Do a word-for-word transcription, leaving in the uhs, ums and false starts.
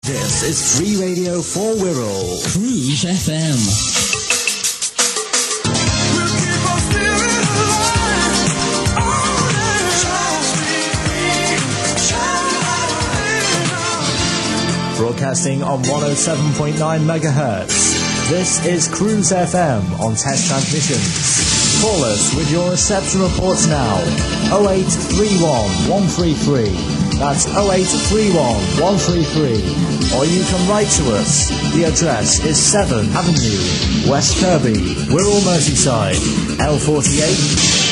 This is Free Radio for Wirral. Cruise F M. Broadcasting on one oh seven point nine megahertz. This is Cruise F M on test transmissions. Call us with your reception reports now. oh eight three one, one three three. That's oh eight three one, one three three. Or you can write to us. The address is seventh Avenue, West Kirby, Wirral, Merseyside, L forty-eight